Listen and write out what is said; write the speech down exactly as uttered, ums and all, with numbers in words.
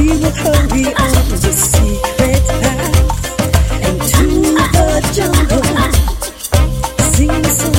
will hurry on the secret path and to the jungle. Sing a song.